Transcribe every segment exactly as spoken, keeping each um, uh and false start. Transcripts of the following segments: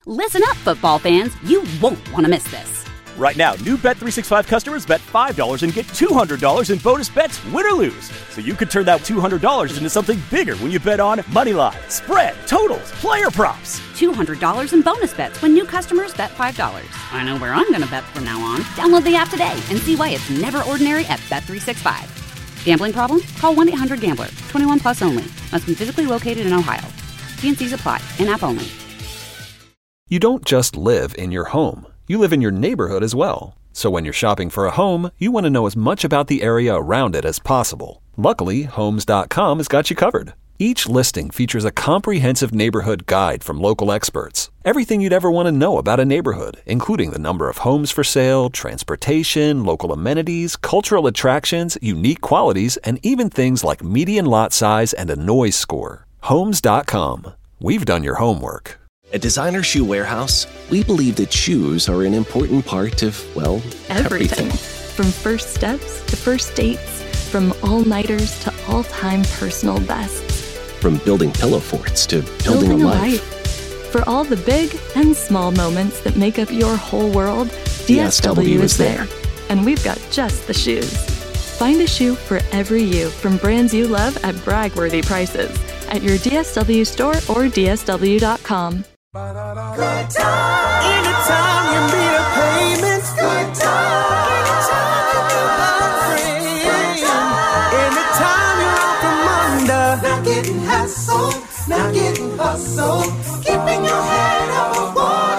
Listen up, football fans. You won't want to miss this. Right now, new Bet three sixty-five customers bet five dollars and get two hundred dollars in bonus bets, win or lose. So you could turn that two hundred dollars into something bigger when you bet on money line, spread, totals, player props. two hundred dollars in bonus bets when new customers bet five dollars. I know where I'm going to bet from now on. Download the app today and see why it's never ordinary at Bet three sixty-five. Gambling problem? Call one eight hundred gambler. twenty-one plus only. Must be physically located in Ohio. T and C's apply. In-app only. You don't just live in your home. You live in your neighborhood as well. So when you're shopping for a home, you want to know as much about the area around it as possible. Luckily, Homes dot com has got you covered. Each listing features a comprehensive neighborhood guide from local experts. Everything you'd ever want to know about a neighborhood, including the number of homes for sale, transportation, local amenities, cultural attractions, unique qualities, and even things like median lot size and a noise score. Homes dot com. We've done your homework. At Designer Shoe Warehouse, we believe that shoes are an important part of, well, everything. everything. From first steps to first dates, from all-nighters to all-time personal bests. From building pillow forts to building, building a, a life. life. For all the big and small moments that make up your whole world, D S W, D S W is there. And we've got just the shoes. Find a shoe for every you from brands you love at brag-worthy prices at your D S W store or D S W dot com. Good time. Anytime you need a payment. Good time. Anytime you feel like friend. Anytime you're out from under. Not getting hassled. Not getting hustled. Keeping your head above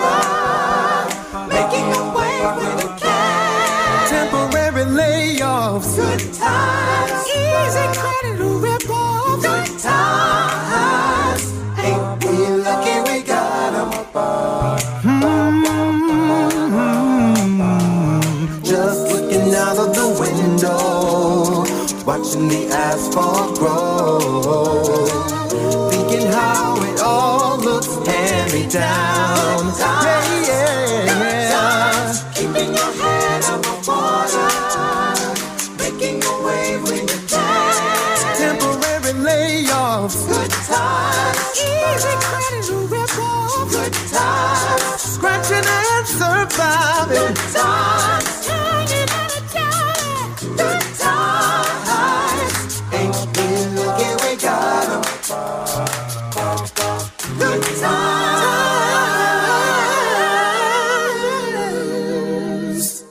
water. Making a way when you can. Temporary layoffs. Good times. Easy credit to rip off. Good times. Ain't we lucky we got Mm-hmm. Just looking out of the window, watching the asphalt grow, thinking how it all looks hand-me-down. Yeah, yeah, yeah. Keeping your head above water, making a wave when you can. Temporary layoffs, good times, easy credit to rip off. Good times, scratching and surviving. Good times, hanging on a dollar. Good times, ain't we lucky we got 'em. Good times.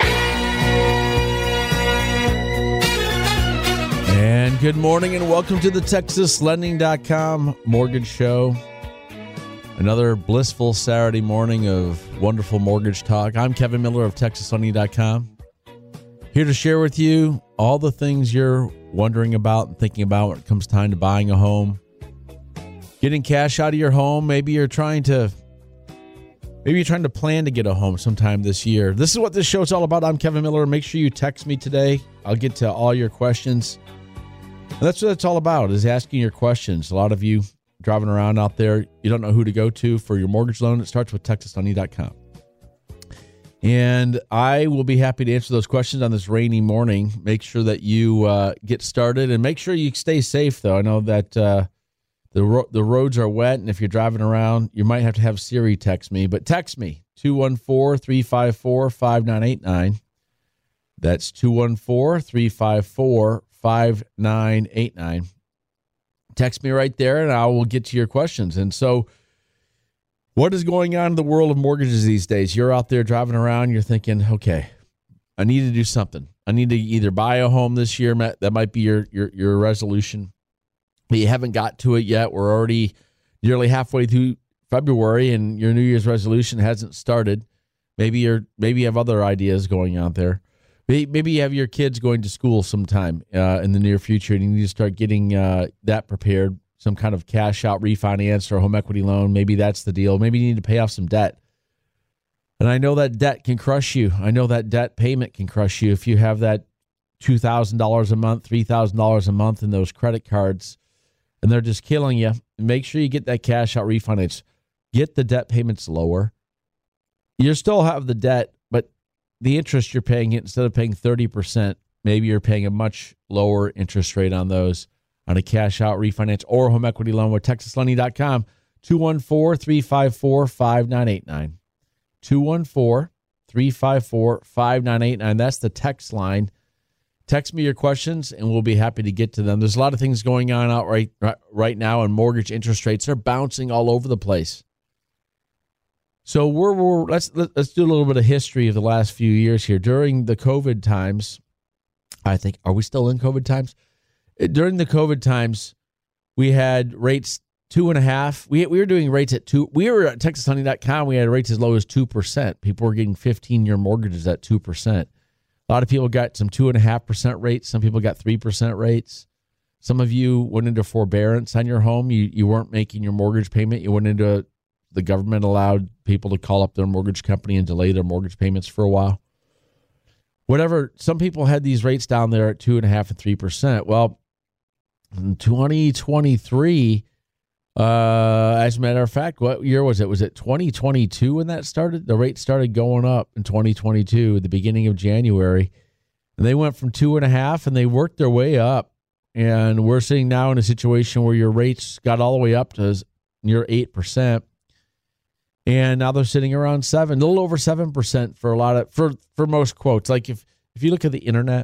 And good morning and welcome to the Texas Lending dot com Mortgage Show. Another blissful Saturday morning of wonderful mortgage talk. I'm Kevin Miller of Texas Lending dot com. Here to share with you all the things you're wondering about and thinking about when it comes time to buying a home. Getting cash out of your home. Maybe you're trying to maybe you're trying to plan to get a home sometime this year. This is what this show is all about. I'm Kevin Miller. Make sure you text me today. I'll get to all your questions. And that's what it's all about, is asking your questions. A lot of you driving around out there, you don't know who to go to for your mortgage loan. It starts with Texas Lending dot com. And I will be happy to answer those questions on this rainy morning. Make sure that you uh, get started and make sure you stay safe, though. I know that uh, the ro- the roads are wet, and if you're driving around, you might have to have Siri text me. But text me, two one four, three five four, five nine eight nine. That's two one four, three five four, five nine eight nine. Text me right there, and I will get to your questions. And so what is going on in the world of mortgages these days? You're out there driving around. You're thinking, okay, I need to do something. I need to either buy a home this year. That might be your, your, your resolution. But you haven't got to it yet. We're already nearly halfway through February, and your New Year's resolution hasn't started. Maybe you're maybe you have other ideas going out there. Maybe you have your kids going to school sometime uh, in the near future, and you need to start getting uh, that prepared, some kind of cash out refinance or home equity loan. Maybe that's the deal. Maybe you need to pay off some debt. And I know that debt can crush you. I know that debt payment can crush you if you have that two thousand dollars a month, three thousand dollars a month in those credit cards, and they're just killing you. Make sure you get that cash out refinance. Get the debt payments lower. You still have the debt, but the interest you're paying it, instead of paying thirty percent, maybe you're paying a much lower interest rate on those on a cash out refinance or home equity loan with Texas Lending dot com. two one four, three five four, five nine eight nine. two one four, three five four, five nine eight nine. That's the text line. Text me your questions, and we'll be happy to get to them. There's a lot of things going on out right, right now, and mortgage interest rates are bouncing all over the place. So we're, we're let's let's do a little bit of history of the last few years here. During the COVID times, I think, are we still in COVID times? During the COVID times, we had rates two and a half. We we were doing rates at two. We were at Texas Honey dot com. We had rates as low as two percent. People were getting fifteen-year mortgages at two percent. A lot of people got some two and a half percent rates. Some people got three percent rates. Some of you went into forbearance on your home. You you weren't making your mortgage payment. You went into the government allowed people to call up their mortgage company and delay their mortgage payments for a while. Whatever. Some people had these rates down there at two and a half and three percent. Well, in twenty twenty-three, uh, as a matter of fact, what year was it? Was it twenty twenty-two when that started? The rate started going up in twenty twenty-two, at the beginning of January. And they went from two and a half and they worked their way up. And we're sitting now in a situation where your rates got all the way up to near eight percent. And now they're sitting around seven, a little over seven percent for a lot of, for, for most quotes. Like if, if you look at the internet,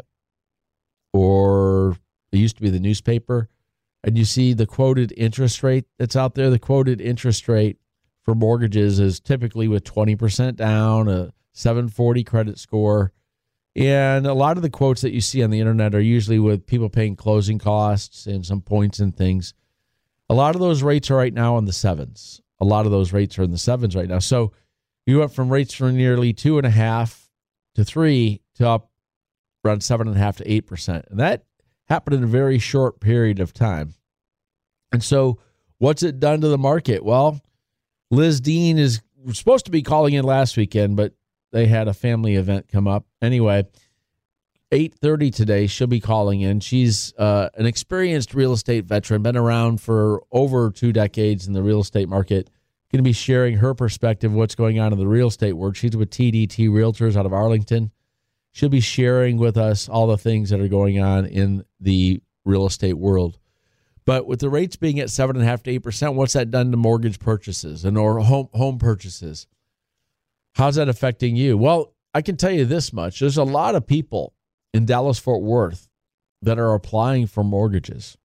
or it used to be the newspaper, and you see the quoted interest rate that's out there, the quoted interest rate for mortgages is typically with twenty percent down, a seven forty credit score. And a lot of the quotes that you see on the internet are usually with people paying closing costs and some points and things. A lot of those rates are right now in the sevens. A lot of those rates are in the sevens right now. So you went from rates from nearly two and a half to three to up around seven and a half to eight percent. And that happened in a very short period of time. And so what's it done to the market? Well, Liz Dean is supposed to be calling in last weekend, but they had a family event come up. Anyway, eight thirty today, she'll be calling in. She's uh, an experienced real estate veteran, been around for over two decades in the real estate market. Going to be sharing her perspective of what's going on in the real estate world. She's with T D T Realtors out of Arlington. She'll be sharing with us all the things that are going on in the real estate world. But with the rates being at seven point five to eight percent, what's that done to mortgage purchases and or home home purchases? How's that affecting you? Well, I can tell you this much. There's a lot of people in Dallas-Fort Worth that are applying for mortgages.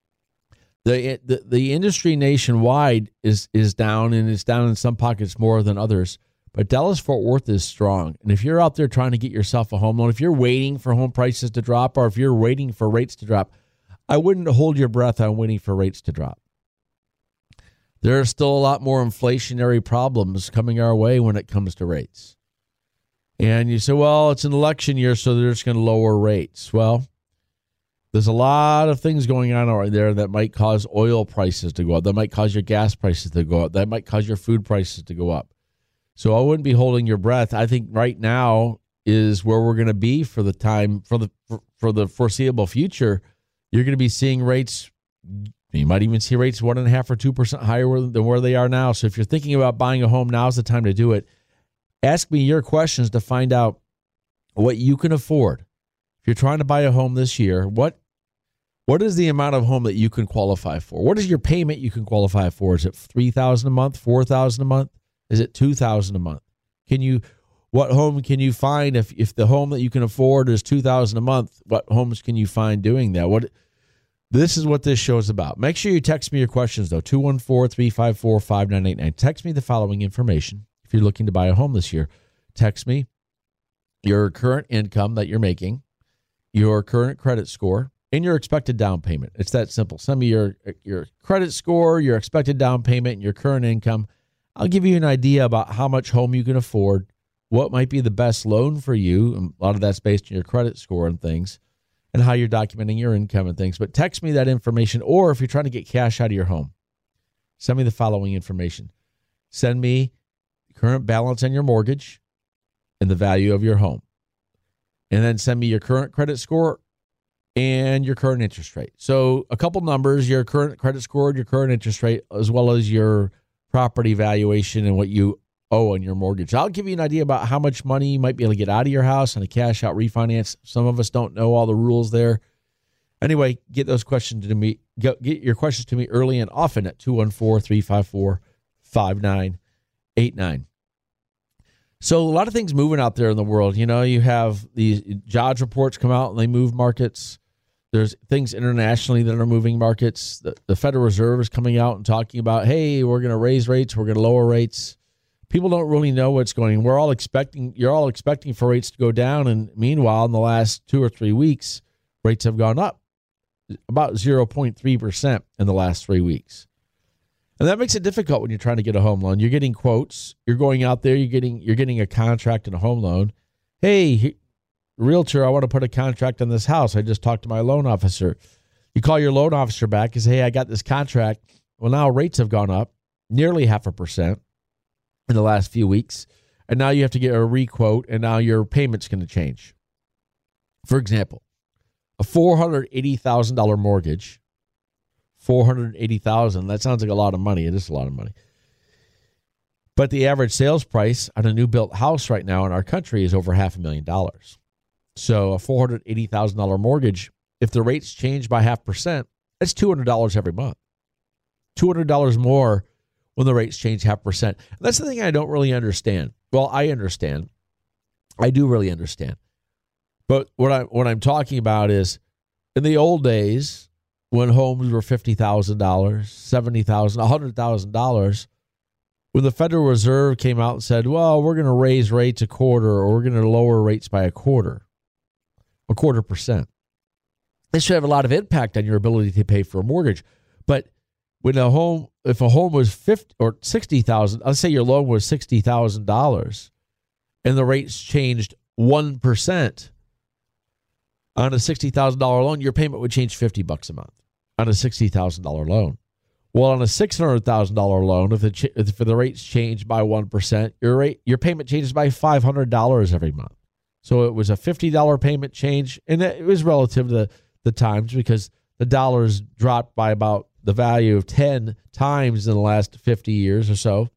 The, the the industry nationwide is is down, and it's down in some pockets more than others. But Dallas-Fort Worth is strong. And if you're out there trying to get yourself a home loan, if you're waiting for home prices to drop, or if you're waiting for rates to drop, I wouldn't hold your breath on waiting for rates to drop. There are still a lot more inflationary problems coming our way when it comes to rates. And you say, well, it's an election year, so they're just going to lower rates. Well, there's a lot of things going on right there that might cause oil prices to go up. That might cause your gas prices to go up. That might cause your food prices to go up. So I wouldn't be holding your breath. I think right now is where we're going to be for the time, for the for, for the foreseeable future. You're going to be seeing rates. You might even see rates one and a half or two percent higher than where they are now. So if you're thinking about buying a home, now's the time to do it. Ask me your questions to find out what you can afford. If you're trying to buy a home this year, what what is the amount of home that you can qualify for? What is your payment you can qualify for? Is it three thousand dollars a month, four thousand dollars a month? Is it two thousand dollars a month? Can you what home can you find if if the home that you can afford is two thousand dollars a month? What homes can you find doing that? What This is what this show is about. Make sure you text me your questions, though, two one four, three five four, five nine eight nine. Text me the following information. If you're looking to buy a home this year, text me your current income that you're making, your current credit score, and your expected down payment. It's that simple. Send me your, your credit score, your expected down payment, and your current income. I'll give you an idea about how much home you can afford, what might be the best loan for you. And a lot of that's based on your credit score and things, and how you're documenting your income and things. But text me that information, or if you're trying to get cash out of your home, send me the following information. Send me current balance on your mortgage and the value of your home. And then send me your current credit score and your current interest rate. So a couple numbers, your current credit score, your current interest rate, as well as your property valuation and what you owe on your mortgage. I'll give you an idea about how much money you might be able to get out of your house on a cash out refinance. Some of us don't know all the rules there. Anyway, get those questions to me get, get your questions to me early and often at two one four, three five four, five nine eight nine. So a lot of things moving out there in the world. You know, you have these jobs reports come out and they move markets. There's things internationally that are moving markets. The, the Federal Reserve is coming out and talking about, hey, we're going to raise rates, we're going to lower rates. People don't really know what's going on. We're all expecting, you're all expecting for rates to go down. And meanwhile, in the last two or three weeks, rates have gone up about zero point three percent in the last three weeks. And that makes it difficult when you're trying to get a home loan. You're getting quotes. You're going out there. You're getting you're getting a contract and a home loan. Hey, realtor, I want to put a contract on this house. I just talked to my loan officer. You call your loan officer back and say, hey, I got this contract. Well, now rates have gone up nearly half a percent in the last few weeks. And now you have to get a re-quote, and now your payment's going to change. For example, a four hundred eighty thousand dollars mortgage, four hundred eighty thousand dollars, that sounds like a lot of money. It is a lot of money. But the average sales price on a new built house right now in our country is over half a million dollars. So a four hundred eighty thousand dollars mortgage, if the rates change by half percent, that's two hundred dollars every month. two hundred dollars more when the rates change half percent. And that's the thing I don't really understand. Well, I understand. I do really understand. But what I what I'm talking about is in the old days when homes were fifty thousand dollars, seventy thousand dollars, one hundred thousand dollars, when the Federal Reserve came out and said, well, we're going to raise rates a quarter or we're going to lower rates by a quarter, a quarter percent. This should have a lot of impact on your ability to pay for a mortgage. But when a home, if a home was fifty or sixty thousand, let's say your loan was sixty thousand dollars and the rates changed one percent on a sixty thousand dollars loan, your payment would change fifty bucks a month on a sixty thousand dollars loan. Well, on a six hundred thousand dollars loan, if the, if the rates change by one percent, your rate, your payment changes by five hundred dollars every month. So it was a fifty dollars payment change, and it was relative to the, the times because the dollars dropped by about the value of ten times in the last fifty years or so.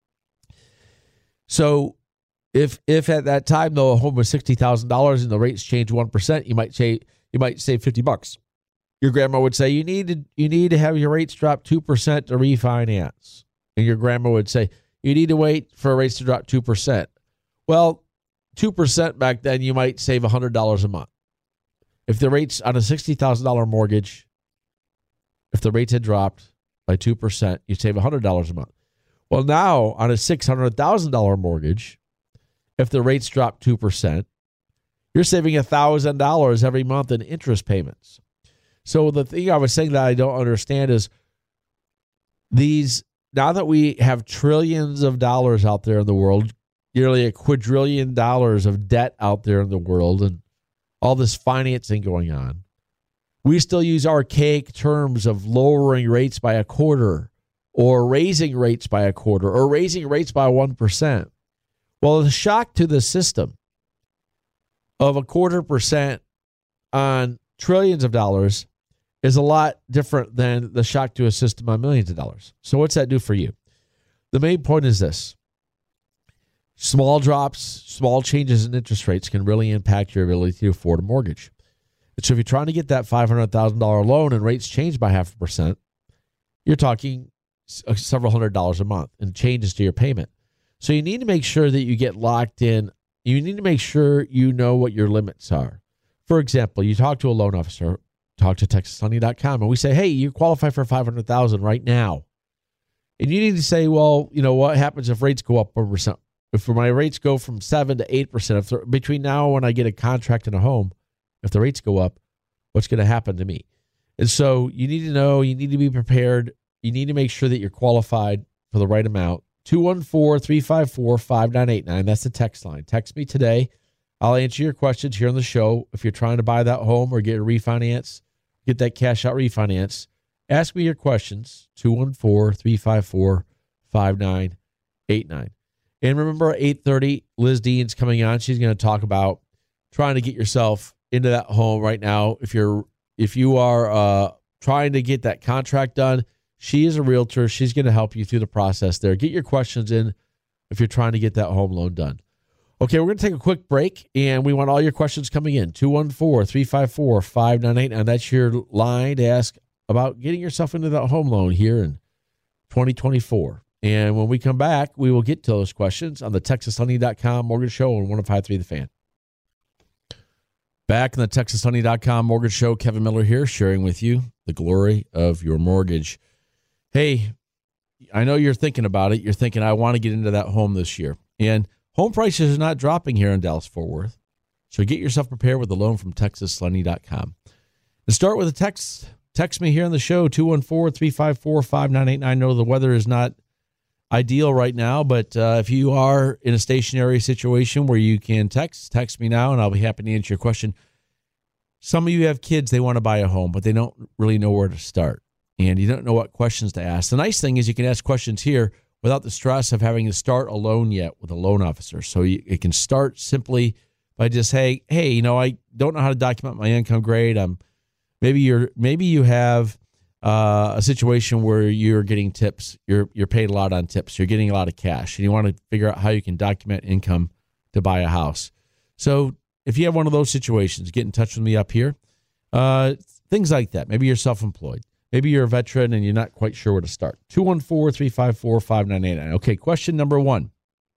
So if if at that time, though, a home was sixty thousand dollars and the rates changed one percent, you might say you might save fifty bucks. Your grandma would say, you need to you need to have your rates drop two percent to refinance. And your grandma would say, you need to wait for rates to drop two percent. Well, two percent back then, you might save one hundred dollars a month. If the rates on a sixty thousand dollars mortgage, if the rates had dropped by two percent, you'd save one hundred dollars a month. Well, now on a six hundred thousand dollars mortgage, if the rates drop two percent, you're saving one thousand dollars every month in interest payments. So the thing I was saying that I don't understand is these, now that we have trillions of dollars out there in the world, nearly a quadrillion dollars of debt out there in the world and all this financing going on, we still use archaic terms of lowering rates by a quarter or raising rates by a quarter or raising rates by one percent. Well, the shock to the system of a quarter percent on trillions of dollars is a lot different than the shock to a system on millions of dollars. So what's that do for you? The main point is this. Small drops, small changes in interest rates can really impact your ability to afford a mortgage. And so if you're trying to get that five hundred thousand dollars loan and rates change by half a percent, you're talking several hundred dollars a month and changes to your payment. So you need to make sure that you get locked in. You need to make sure you know what your limits are. For example, you talk to a loan officer, talk to Texas Honey dot com, and we say, hey, you qualify for five hundred thousand dollars right now. And you need to say, well, you know, what happens if rates go up one percent? If my rates go from seven to eight percent, if between now and when I get a contract in a home, if the rates go up, what's going to happen to me? And so you need to know, you need to be prepared. You need to make sure that you're qualified for the right amount. two one four, three five four, five nine eight nine. That's the text line. Text me today. I'll answer your questions here on the show. If you're trying to buy that home or get a refinance, get that cash out refinance, ask me your questions. two one four, three five four, five nine eight nine. And remember, eight thirty, Liz Dean's coming on. She's going to talk about trying to get yourself into that home right now. If you're, if you are uh, trying to get that contract done, she is a realtor. She's going to help you through the process there. Get your questions in if you're trying to get that home loan done. Okay, we're going to take a quick break, and we want all your questions coming in. two one four, three five four, five nine eight nine. And that's your line to ask about getting yourself into that home loan here in twenty twenty-four. And when we come back, we will get to those questions on the Texas Lending dot com Mortgage Show on one oh five point three The Fan. Back in the Texas Lending dot com Mortgage Show, Kevin Miller here, sharing with you the glory of your mortgage. Hey, I know you're thinking about it. You're thinking, I want to get into that home this year. And home prices are not dropping here in Dallas-Fort Worth. So get yourself prepared with a loan from Texas Lending dot com. To start with a text, text me here on the show, two one four, three five four, five nine eight nine. I know the weather is not ideal right now, but uh, if you are in a stationary situation where you can text, text me now, and I'll be happy to answer your question. Some of you have kids, they want to buy a home, but they don't really know where to start, and you don't know what questions to ask. The nice thing is you can ask questions here without the stress of having to start a loan yet with a loan officer. So you, it can start simply by just, hey, hey, you know, I don't know how to document my income grade. I'm maybe you're maybe you have uh, a situation where you're getting tips. You're you're paid a lot on tips. You're getting a lot of cash, and you want to figure out how you can document income to buy a house. So if you have one of those situations, get in touch with me up here. Uh, things like that. Maybe you're self-employed. Maybe you're a veteran and you're not quite sure where to start. two one four, three five four, five nine eight nine. Okay, question number one.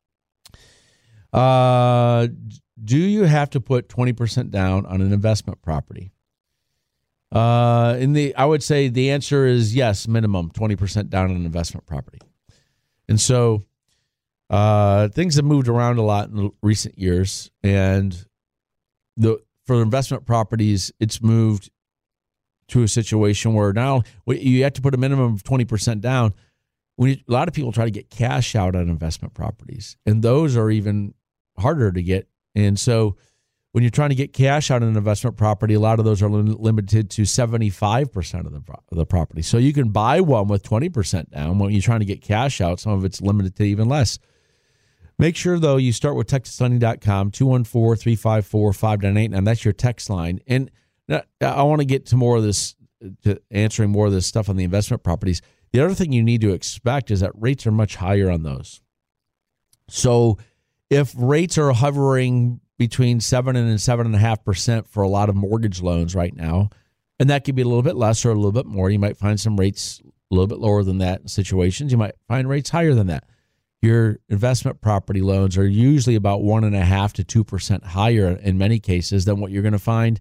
Uh, do you have to put twenty percent down on an investment property? Uh, in the, I would say the answer is yes, minimum twenty percent down on an investment property. And so uh, things have moved around a lot in recent years, and the for investment properties, it's moved to a situation where now you have to put a minimum of twenty percent down. When you, a lot of people try to get cash out on investment properties, and those are even harder to get. And so when you're trying to get cash out on an investment property, a lot of those are lim- limited to seventy-five percent of the, of the property. So you can buy one with twenty percent down. When you're trying to get cash out, some of it's limited to even less. Make sure, though, you start with Texas Lending dot com, two one four, three five four, five nine eight nine. That's your text line. And I want to get to more of this, to answering more of this stuff on the investment properties. The other thing you need to expect is that rates are much higher on those. So if rates are hovering between seven and seven and a half percent for a lot of mortgage loans right now, and that could be a little bit less or a little bit more. You might find some rates a little bit lower than that in situations. You might find rates higher than that. Your investment property loans are usually about one and a half to two percent higher in many cases than what you're going to find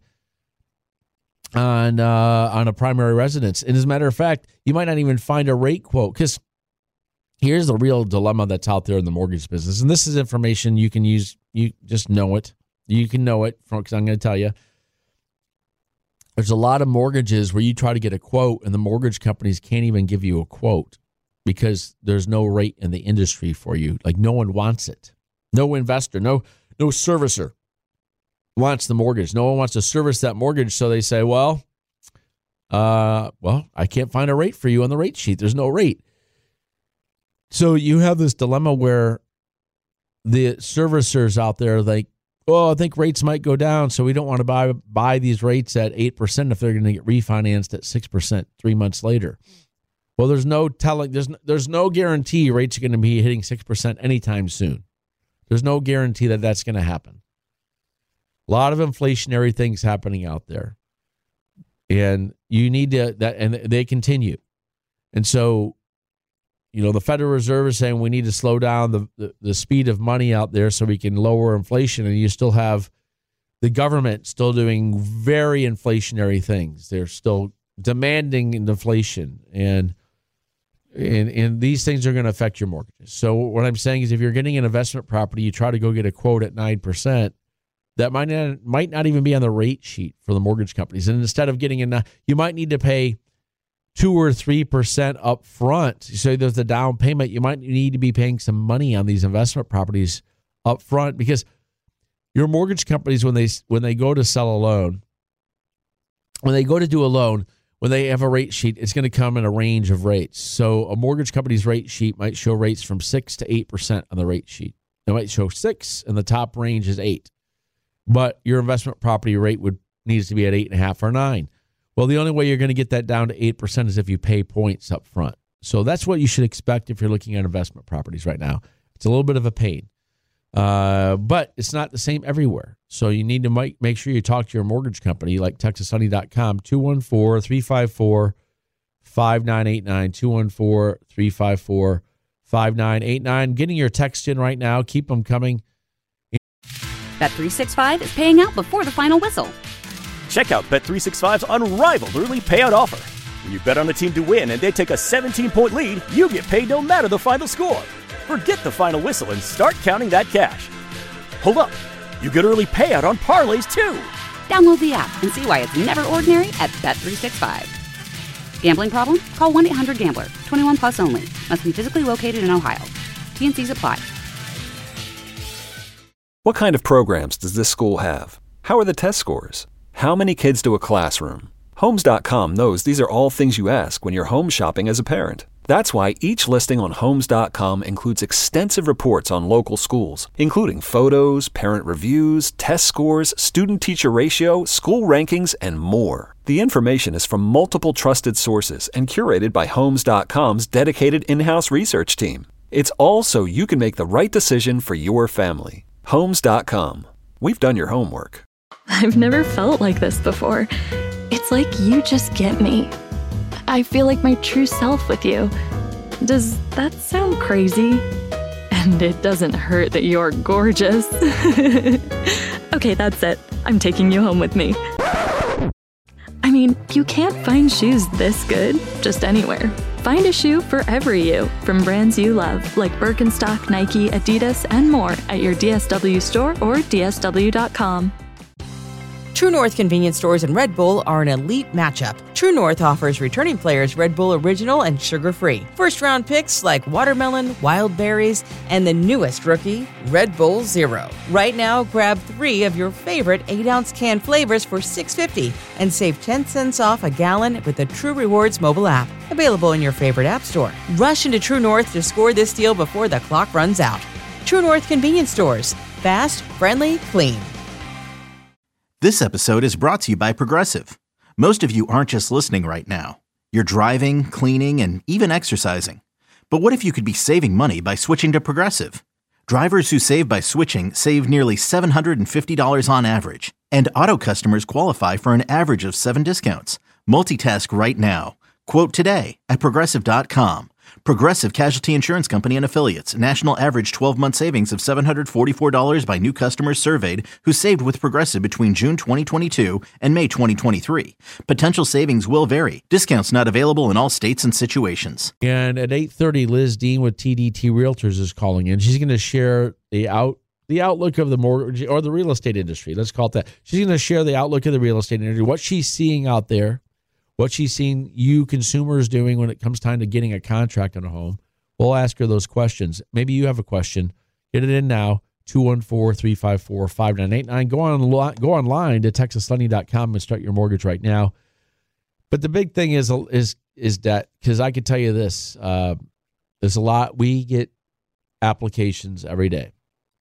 on uh, on a primary residence. And as a matter of fact, you might not even find a rate quote, because here's the real dilemma that's out there in the mortgage business. And this is information you can use. You just know it. You can know it from, because I'm going to tell you. There's a lot of mortgages where you try to get a quote and the mortgage companies can't even give you a quote because there's no rate in the industry for you. Like, no one wants it. No investor, no no servicer wants the mortgage. No one wants to service that mortgage. So they say, well, uh, well, I can't find a rate for you on the rate sheet. There's no rate. So you have this dilemma where the servicers out there, like, oh, I think rates might go down, so we don't want to buy buy these rates at eight percent if they're going to get refinanced at six percent three months later. Well, there's no telling, there's no, there's no guarantee rates are going to be hitting six percent anytime soon. There's no guarantee that that's going to happen. A lot of inflationary things happening out there. And you need to, that, and they continue. And so, you know, the Federal Reserve is saying we need to slow down the, the, the speed of money out there so we can lower inflation. And you still have the government still doing very inflationary things. They're still demanding inflation. And, and, and these things are going to affect your mortgages. So what I'm saying is if you're getting an investment property, you try to go get a quote at nine percent, that might not, might not even be on the rate sheet for the mortgage companies. And instead of getting in, you might need to pay two or three percent up front. So there's the down payment. You might need to be paying some money on these investment properties up front, because your mortgage companies, when they when they go to sell a loan, when they go to do a loan, when they have a rate sheet, it's going to come in a range of rates. So a mortgage company's rate sheet might show rates from six to eight percent on the rate sheet. It might show six, and the top range is eight. But your investment property rate would needs to be at eight and a half or nine. Well, the only way you're going to get that down to eight percent is if you pay points up front. So that's what you should expect if you're looking at investment properties right now. It's a little bit of a pain, uh, but it's not the same everywhere. So you need to make, make sure you talk to your mortgage company, like Texas Lending dot com, two one four, three five four, five nine eight nine, two one four, three five four, five nine eight nine. Getting your text in right now. Keep them coming. Bet three sixty-five is paying out before the final whistle. Check out Bet three sixty-five's unrivaled early payout offer. When you bet on a team to win and they take a seventeen-point lead, you get paid no matter the final score. Forget the final whistle and start counting that cash. Hold up. You get early payout on parlays, too. Download the app and see why it's never ordinary at Bet three sixty-five. Gambling problem? Call one eight hundred gambler. twenty-one plus only. Must be physically located in Ohio. T and Cs apply. What kind of programs does this school have? How are the test scores? How many kids do a classroom? Homes dot com knows these are all things you ask when you're home shopping as a parent. That's why each listing on Homes dot com includes extensive reports on local schools, including photos, parent reviews, test scores, student-teacher ratio, school rankings, and more. The information is from multiple trusted sources and curated by Homes dot com's dedicated in-house research team. It's all so you can make the right decision for your family. Homes dot com. We've done your homework. I've never felt like this before. It's like you just get me. I feel like my true self with you. Does that sound crazy? And it doesn't hurt that you're gorgeous. Okay, that's it. I'm taking you home with me. I mean, you can't find shoes this good just anywhere. Find a shoe for every you from brands you love, like Birkenstock, Nike, Adidas, and more at your D S W store or D S W dot com. True North convenience stores and Red Bull are an elite matchup. True North offers returning players Red Bull Original and sugar-free. First-round picks like watermelon, wild berries, and the newest rookie, Red Bull Zero. Right now, grab three of your favorite eight-ounce can flavors for six dollars and fifty cents and save ten cents off a gallon with the True Rewards mobile app. Available in your favorite app store. Rush into True North to score this deal before the clock runs out. True North convenience stores. Fast, friendly, clean. This episode is brought to you by Progressive. Most of you aren't just listening right now. You're driving, cleaning, and even exercising. But what if you could be saving money by switching to Progressive? Drivers who save by switching save nearly seven hundred fifty dollars on average. And auto customers qualify for an average of seven discounts. Multitask right now. Quote today at Progressive dot com. Progressive Casualty Insurance Company and Affiliates. National average twelve-month savings of seven hundred forty-four dollars by new customers surveyed who saved with Progressive between June twenty twenty-two and May twenty twenty-three. Potential savings will vary. Discounts not available in all states and situations. And at eight thirty, Liz Dean with T D T Realtors is calling in. She's going to share the out the outlook of the mortgage or the real estate industry. Let's call it that. She's going to share the outlook of the real estate industry, what she's seeing out there, what she's seen you consumers doing when it comes time to getting a contract on a home. We'll ask her those questions. Maybe you have a question. Get it in now, two one four, three five four, five nine eight nine. Go on, go online to texas lending dot com and start your mortgage right now. But the big thing is, is, is that, because I can tell you this, uh, there's a lot, we get applications every day.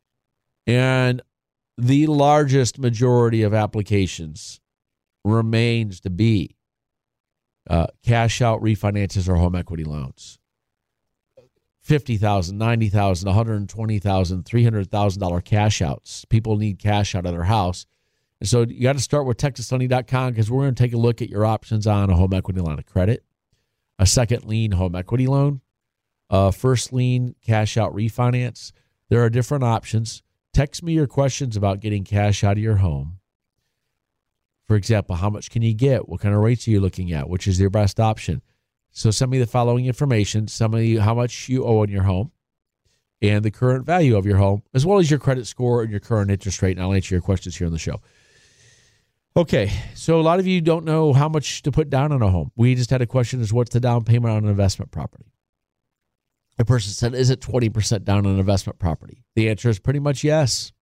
And the largest majority of applications remains to be Uh, cash out refinances or home equity loans. fifty thousand dollars, ninety thousand dollars, one hundred twenty thousand dollars, three hundred thousand dollars cash outs. People need cash out of their house. And so you got to start with texas lending dot com because we're going to take a look at your options on a home equity line of credit, a second lien home equity loan, a first lien cash out refinance. There are different options. Text me your questions about getting cash out of your home. For example, how much can you get? What kind of rates are you looking at? Which is your best option? So send me the following information. Send me how much you owe on your home and the current value of your home, as well as your credit score and your current interest rate. And I'll answer your questions here on the show. Okay, so a lot of you don't know how much to put down on a home. We just had a question is what's the down payment on an investment property? A person said, is it twenty percent down on an investment property? The answer is pretty much yes.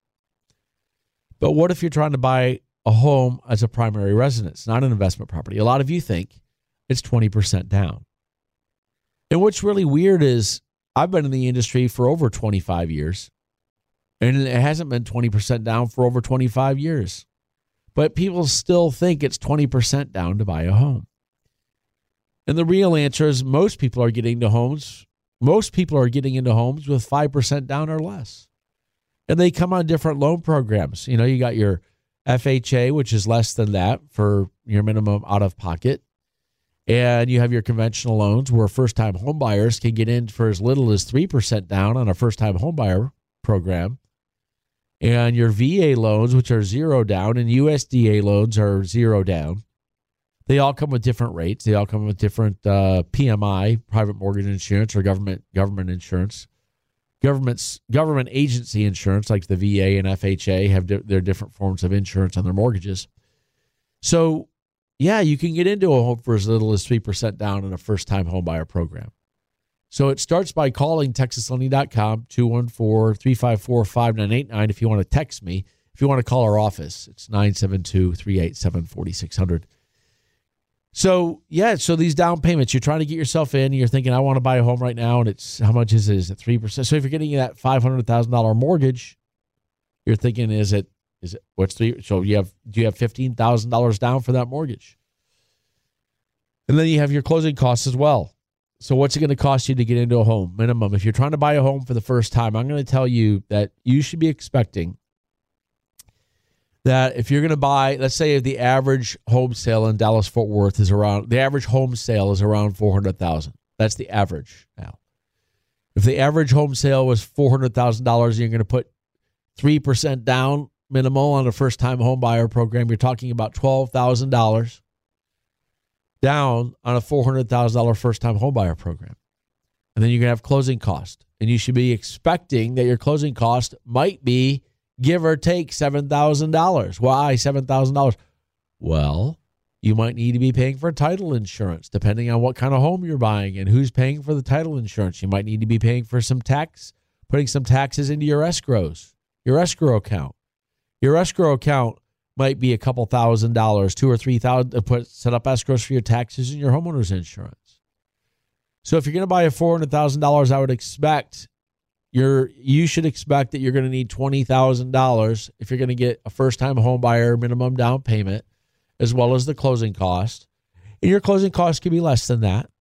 But what if you're trying to buy a home as a primary residence, not an investment property? A lot of you think it's twenty percent down. And what's really weird is I've been in the industry for over twenty-five years, and it hasn't been twenty percent down for over twenty-five years. But people still think it's twenty percent down to buy a home. And the real answer is most people are getting into homes. Most people are getting into homes with five percent down or less. And they come on different loan programs. You know, you got your F H A, which is less than that for your minimum out of pocket. And you have your conventional loans where first-time homebuyers can get in for as little as three percent down on a first-time homebuyer program. And your V A loans, which are zero down, and U S D A loans are zero down. They all come with different rates. They all come with different uh, P M I, private mortgage insurance, or government government insurance. Government's government agency insurance, like the V A and F H A, have di- their different forms of insurance on their mortgages. So, yeah, you can get into a home for as little as three percent down in a first-time homebuyer program. So it starts by calling texas lending dot com, two one four, three five four, five nine eight nine if you want to text me. If you want to call our office, it's nine seven two, three eight seven, four six zero zero. So, yeah, so these down payments, you're trying to get yourself in, and you're thinking, I want to buy a home right now, and it's, how much is it? Is it three percent? So if you're getting that five hundred thousand dollars mortgage, you're thinking, is it, is it, what's three? So you have, do you have fifteen thousand dollars down for that mortgage? And then you have your closing costs as well. So what's it going to cost you to get into a home? Minimum. If you're trying to buy a home for the first time, I'm going to tell you that you should be expecting that if you're going to buy, let's say if the average home sale in Dallas-Fort Worth is around, the average home sale is around four hundred thousand dollars. That's the average now. If the average home sale was four hundred thousand dollars, and you're going to put three percent down minimal on a first-time home buyer program, you're talking about twelve thousand dollars down on a four hundred thousand dollars first-time home buyer program. And then you're going to have closing cost. And you should be expecting that your closing cost might be, give or take, seven thousand dollars. Why seven thousand dollars? Well, you might need to be paying for title insurance, depending on what kind of home you're buying and who's paying for the title insurance. You might need to be paying for some tax, putting some taxes into your escrows, your escrow account. Your escrow account might be a couple thousand dollars, two or three thousand to put set up escrows for your taxes and your homeowner's insurance. So if you're going to buy a four hundred thousand dollars, I would expect you're you should expect that you're going to need twenty thousand dollars if you're going to get a first-time home buyer minimum down payment, as well as the closing cost. And your closing cost can be less than that.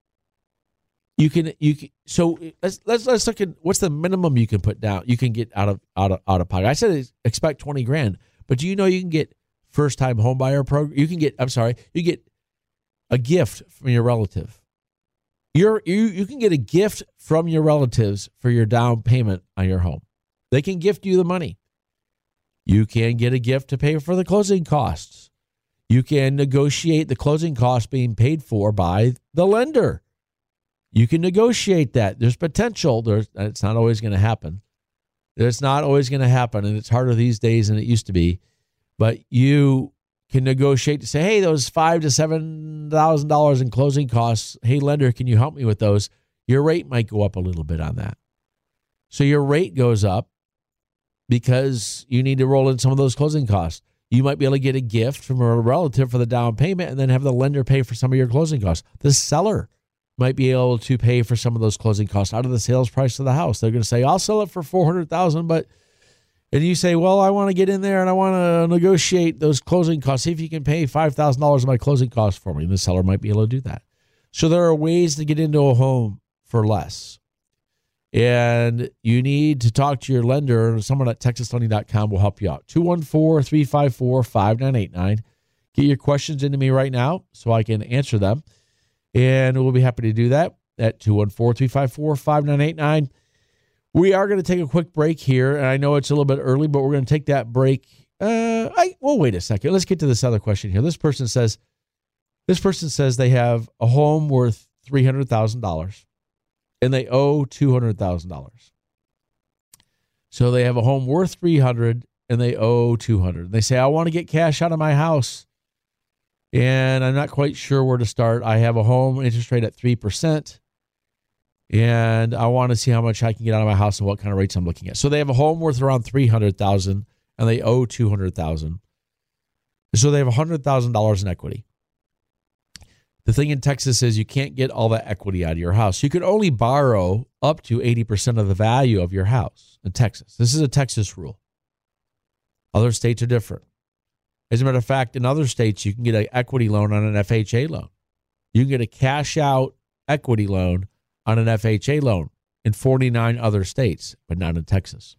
You can you can, so let's let's let's look at what's the minimum you can put down. You can get out of out of out of pocket. I said expect twenty grand. But do you know you can get first-time homebuyer program? You can get, I'm sorry, you get a gift from your relative. You're, you you can get a gift from your relatives for your down payment on your home. They can gift you the money. You can get a gift to pay for the closing costs. You can negotiate the closing costs being paid for by the lender. You can negotiate that. There's potential. There's, it's not always going to happen. It's not always going to happen, and it's harder these days than it used to be. But you can negotiate to say, hey, those five to seven thousand dollars in closing costs. Hey, lender, can you help me with those? Your rate might go up a little bit on that. So your rate goes up because you need to roll in some of those closing costs. You might be able to get a gift from a relative for the down payment, and then have the lender pay for some of your closing costs. The seller might be able to pay for some of those closing costs out of the sales price of the house. They're going to say, I'll sell it for four hundred thousand dollars, but, and you say, well, I want to get in there and I want to negotiate those closing costs. See if you can pay five thousand dollars of my closing costs for me. And the seller might be able to do that. So there are ways to get into a home for less. And you need to talk to your lender. Someone at texas lending dot com will help you out. two one four, three five four, five nine eight nine. Get your questions into me right now so I can answer them. And we'll be happy to do that at two one four, three five four, five nine eight nine. We are going to take a quick break here, and I know it's a little bit early, but we're going to take that break. Uh, I, well, wait a second. Let's get to this other question here. This person says, this person says they have a home worth three hundred thousand dollars, and they owe two hundred thousand dollars. So they have a home worth three hundred thousand dollars, and they owe two hundred thousand dollars. They say, I want to get cash out of my house, and I'm not quite sure where to start. I have a home interest rate at three percent, and I want to see how much I can get out of my house and what kind of rates I'm looking at. So they have a home worth around three hundred thousand dollars, and they owe two hundred thousand dollars. So they have one hundred thousand dollars in equity. The thing in Texas is you can't get all that equity out of your house. You can only borrow up to eighty percent of the value of your house in Texas. This is a Texas rule. Other states are different. As a matter of fact, in other states, you can get an equity loan on an F H A loan. You can get a cash out equity loan on an F H A loan in forty-nine other states, but not in Texas.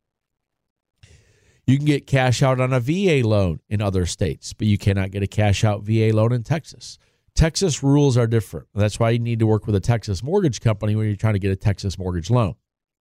You can get cash out on a V A loan in other states, but you cannot get a cash out V A loan in Texas. Texas rules are different. That's why you need to work with a Texas mortgage company when you're trying to get a Texas mortgage loan.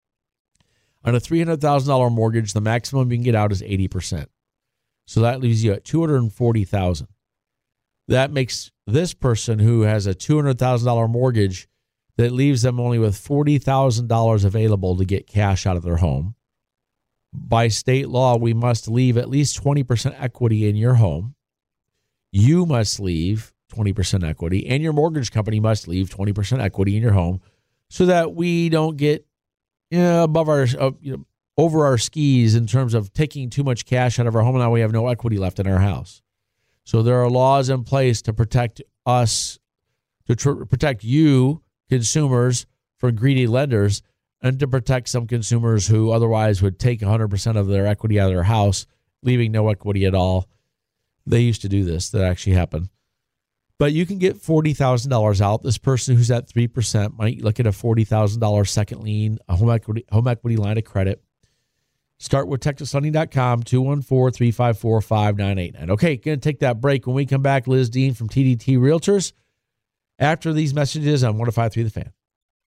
On a three hundred thousand dollars mortgage, the maximum you can get out is eighty percent. So that leaves you at two hundred forty thousand dollars. That makes this person who has a two hundred thousand dollars mortgage, that leaves them only with forty thousand dollars available to get cash out of their home. By state law, we must leave at least twenty percent equity in your home. You must leave twenty percent equity, and your mortgage company must leave twenty percent equity in your home so that we don't get you know, above our, uh, you know, over our skis in terms of taking too much cash out of our home. And now we have no equity left in our house. So there are laws in place to protect us, to tr- protect you, consumers, from greedy lenders, and to protect some consumers who otherwise would take one hundred percent of their equity out of their house, leaving no equity at all. They used to do this. That actually happened. But you can get forty thousand dollars out. This person who's at three percent might look at a forty thousand dollars second lien, a home equity, home equity line of credit. Start with texas lending dot com, two one four, three five four, five nine eight nine. Okay, going to take that break. When we come back, Liz Dean from T D T Realtors. After these messages on one oh five point three The Fan.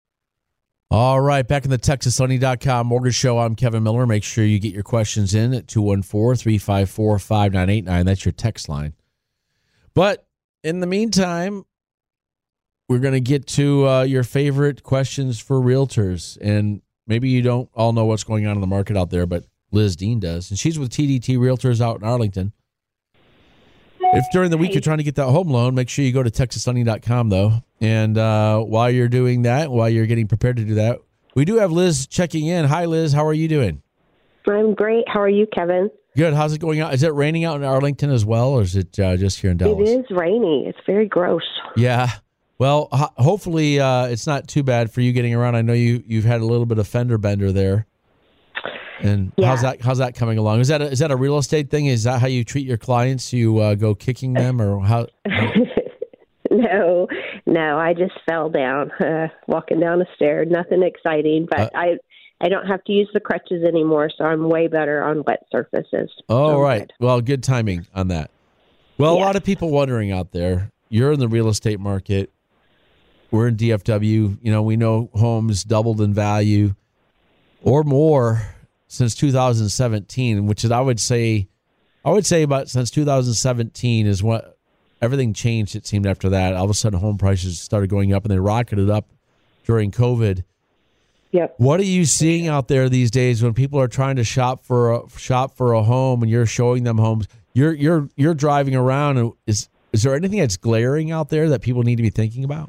All right, back in the texas lending dot com Mortgage Show, I'm Kevin Miller. Make sure you get your questions in at two one four, three five four, five nine eight nine. That's your text line. But in the meantime, we're going to get to uh, your favorite questions for realtors. And maybe you don't all know what's going on in the market out there, but Liz Dean does. And she's with T D T Realtors out in Arlington. If during the week you're trying to get that home loan, make sure you go to texas lending dot com, though. And uh, while you're doing that, while you're getting prepared to do that, we do have Liz checking in. Hi, Liz. How are you doing? I'm great. How are you, Kevin? Good. How's it going out? Is it raining out in Arlington as well, or is it uh, just here in Dallas? It is rainy. It's very gross. Yeah. Well, ho- hopefully uh, it's not too bad for you getting around. I know you, you've had a little bit of fender bender there. And yeah. how's that how's that coming along? Is that a, is that a real estate thing? Is that how you treat your clients? You uh, go kicking them, or how? how? no, no. I just fell down uh, walking down a stair. Nothing exciting, but uh, I I don't have to use the crutches anymore, so I'm way better on wet surfaces. Oh, so right. Good. Well, good timing on that. Well, yeah. A lot of people wondering out there. You're in the real estate market. We're in D F W. You know, we know homes doubled in value or more since two thousand seventeen, which is, I would say, I would say about since two thousand seventeen is what everything changed. It seemed after that, all of a sudden, home prices started going up, and they rocketed up during COVID. Yep. What are you seeing out there these days when people are trying to shop for a shop for a home, and you're showing them homes? You're you're you're driving around, and is is there anything that's glaring out there that people need to be thinking about?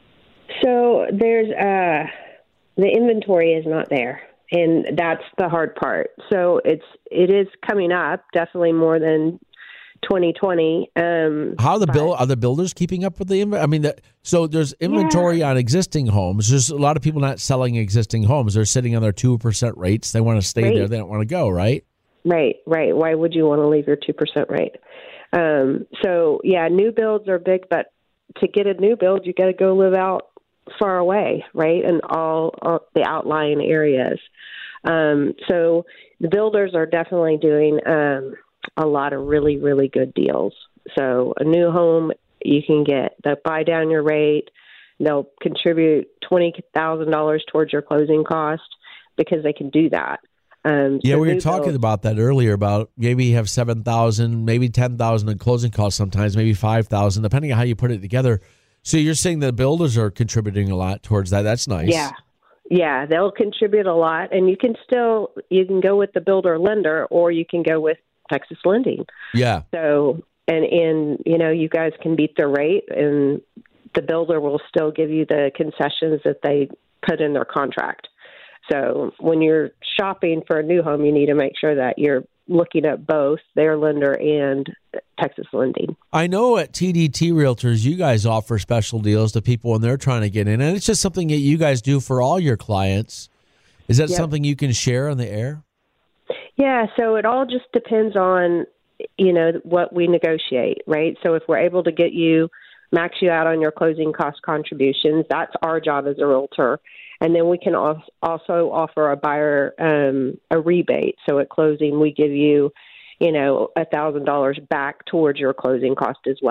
So there's uh, the inventory is not there. And that's the hard part. So it's it is coming up, definitely more than twenty twenty. Um, How are the bill are the builders keeping up with the inventory? I mean, the, so there's inventory yeah. on existing homes. There's a lot of people not selling existing homes. They're sitting on their two percent rates. They want to stay right. there. They don't want to go, right? Right, right. Why would you want to leave your two percent rate? Um, so yeah, new builds are big, but to get a new build, you got to go live out far away, right? And all, all the outlying areas. Um, so the builders are definitely doing um, a lot of really, really good deals. So a new home, you can get, they'll buy down your rate. They'll contribute twenty thousand dollars towards your closing cost because they can do that. Um, yeah, so we were talking builds, about that earlier about maybe you have seven thousand, maybe ten thousand in closing costs sometimes, maybe five thousand, depending on how you put it together. So you're saying the builders are contributing a lot towards that. That's nice. Yeah. Yeah, they'll contribute a lot, and you can still, you can go with the builder lender, or you can go with Texas Lending. Yeah. So, and, and, you know, you guys can beat their rate, and the builder will still give you the concessions that they put in their contract. So when you're shopping for a new home, you need to make sure that you're looking at both their lender and Texas Lending. I know at T D T Realtors, you guys offer special deals to people when they're trying to get in, and it's just something that you guys do for all your clients. Is that yep. something you can share on the air? Yeah, so it all just depends on, you know, what we negotiate, right? So if we're able to get you, max you out on your closing cost contributions, that's our job as a realtor. And then we can also offer a buyer um, a rebate. So at closing, we give you, you know, one thousand dollars back towards your closing cost as well.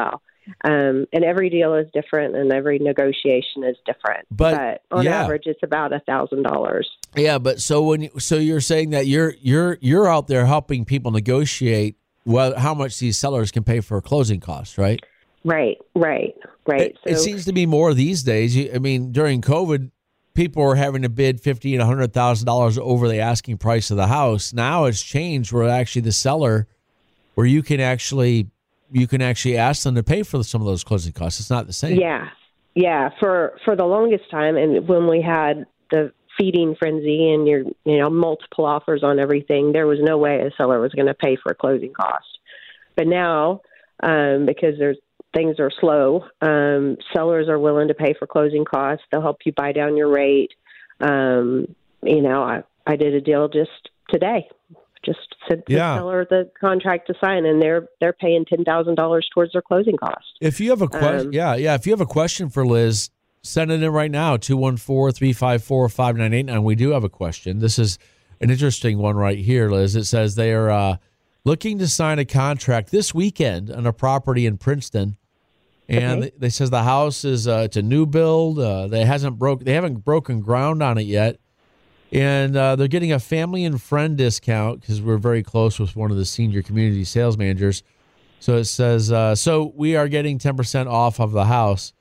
Um, and every deal is different, and every negotiation is different. But, But on yeah. average, it's about a thousand dollars. Yeah, but so when you, so you're saying that you're you're you're out there helping people negotiate well how much these sellers can pay for closing costs, right? Right, right, right. It, it So- seems to be more these days. You, I mean, during COVID, people were having to bid fifty and a hundred thousand dollars over the asking price of the house. Now it's changed where actually the seller, where you can actually you can actually ask them to pay for some of those closing costs. It's not the same. Yeah, yeah. For for the longest time, and when we had the feeding frenzy and your you know multiple offers on everything, there was no way a seller was going to pay for a closing cost. But now, um, because there's things are slow, um, sellers are willing to pay for closing costs. They'll help you buy down your rate. Um, you know, I I did a deal just today. Just sent the Yeah. seller the contract to sign, and they're they're paying ten thousand dollars towards their closing cost. If you have a question, Um, yeah, yeah. If you have a question for Liz, send it in right now, two one four, three five four, five nine eight nine. We do have a question. This is an interesting one right here, Liz. It says they are uh, looking to sign a contract this weekend on a property in Princeton. And Okay. they, they says the house is uh, it's a new build. Uh, they hasn't broke they haven't broken ground on it yet. And uh, they're getting a family and friend discount because we're very close with one of the senior community sales managers. So it says, uh, so we are getting ten percent off of the house.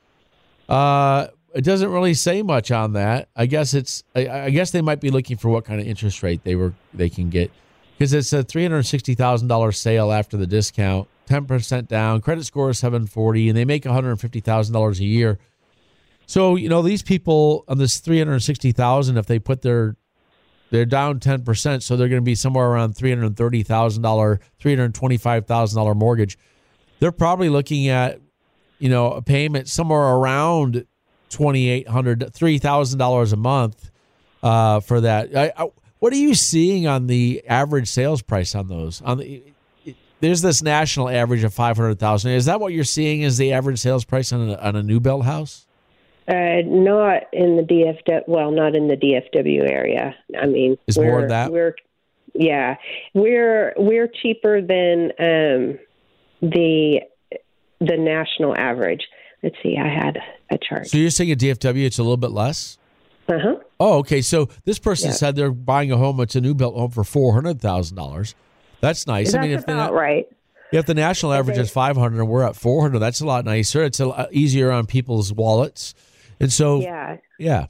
Uh, it doesn't really say much on that. I guess it's, I, I guess they might be looking for what kind of interest rate they were, they can get, because it's a three hundred sixty thousand dollars sale after the discount, ten percent down, credit score is seven forty, and they make one hundred fifty thousand dollars a year. So, you know, these people on this three hundred sixty thousand dollars, if they put their, they're down ten percent, so they're going to be somewhere around three hundred thirty thousand dollars, three hundred twenty-five thousand dollars mortgage. They're probably looking at, you know, a payment somewhere around twenty-eight hundred dollars, three thousand dollars a month uh, for that. I, I, what are you seeing on the average sales price on those? On the, it, there's this national average of five hundred thousand dollars. Is that what you're seeing as the average sales price on a, on a new build house? Uh, not in the D F W. Well, not in the D F W area. I mean, It's we're, more than that? We're, yeah, we're we're cheaper than um, the the national average. Let's see. I had a chart. So you're saying at D F W it's a little bit less? Uh huh. Oh, okay. So this person Yeah. said they're buying a home. It's a new built home for four hundred thousand dollars. That's nice. That's I mean, if about the, right. if the national average they- is five hundred and we're at four hundred, that's a lot nicer. It's a lot easier on people's wallets, and so Yeah. yeah.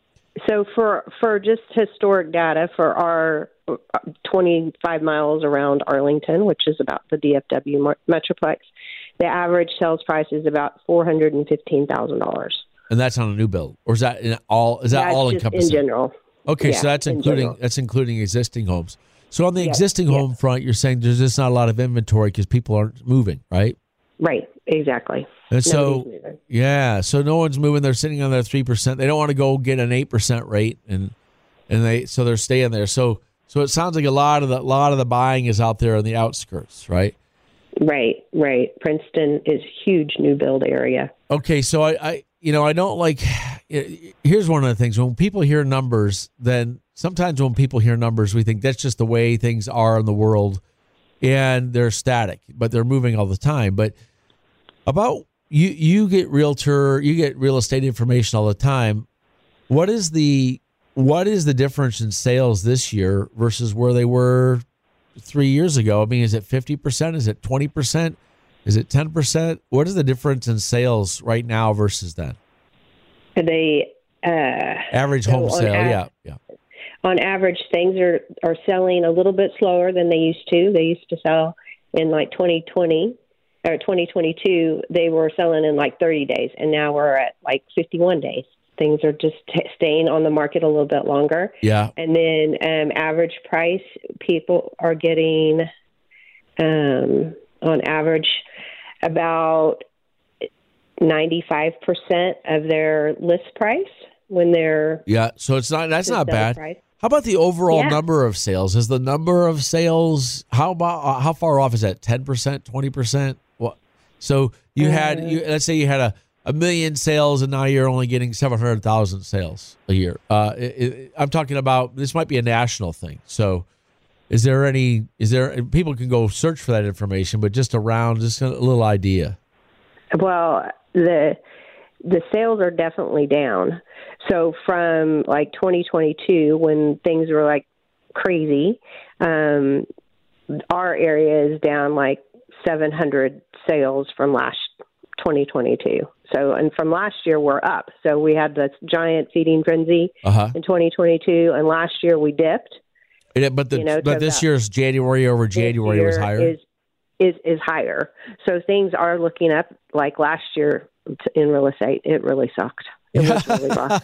So for for just historic data for our twenty-five miles around Arlington, which is about the D F W mar- metroplex, the average sales price is about four hundred and fifteen thousand dollars. And that's on a new build, or is that in all? Is that That's all just encompassing? in general? Okay, Yeah, so that's in including general. that's including existing homes. So on the Yes, existing yes. home front, you're saying there's just not a lot of inventory because people aren't moving, right? Right. Exactly. And so, Nobody's moving. yeah, so no one's moving. They're sitting on their three percent. They don't want to go get an eight percent rate, and and they so they're staying there. So so it sounds like a lot of the lot of the buying is out there on the outskirts, right? Right. Right. Princeton is huge new build area. Okay, so I, I you know I don't like. Here's one of the things: when people hear numbers, then sometimes when people hear numbers, we think that's just the way things are in the world, and they're static, but they're moving all the time. But about you, you get realtor, you get real estate information all the time. What is the what is the difference in sales this year versus where they were three years ago? I mean, is it fifty percent? Is it twenty percent? Is it ten percent? What is the difference in sales right now versus then? The uh, Average so home on sale, av- yeah, yeah. On average, things are, are selling a little bit slower than they used to. They used to sell in like twenty twenty or twenty twenty-two. They were selling in like thirty days, and now we're at like fifty-one days. Things are just t- staying on the market a little bit longer. Yeah. And then um, average price, people are getting um, on average about ninety-five percent of their list price when they're Yeah, so it's not that's the not sales bad. price. How about the overall Yeah. number of sales? Is the number of sales how about uh, how far off is that? ten percent, twenty percent? What? So you had you let's say you had a, a million sales and now you're only getting seven hundred thousand sales a year. Uh, it, it, I'm talking about this might be a national thing. So is there any is there people can go search for that information, but just around just a little idea. Well, the the sales are definitely down. So from like twenty twenty-two, when things were like crazy, um, our area is down like seven hundred sales from last twenty twenty-two. So, and from last year, we're up. So we had this giant feeding frenzy uh-huh. in twenty twenty-two, and last year we dipped. It, but the, you know, but this year's January over January year was higher? Is, is, is higher. So things are looking up. Like last year in real estate, it really sucked. It was really rough.